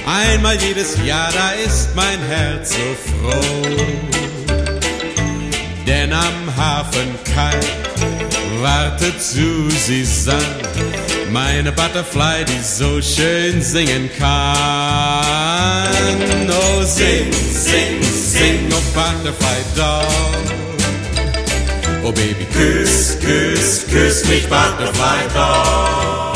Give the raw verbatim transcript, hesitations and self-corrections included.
Einmal jedes Jahr, da ist mein Herz so froh. Denn am Hafenkai wartet Susanne, meine Butterfly, die so schön singen kann. Oh, sing, sing, sing, oh Butterfly Doll. Oh Baby, küss, küss, küss mich Butterfly Doll.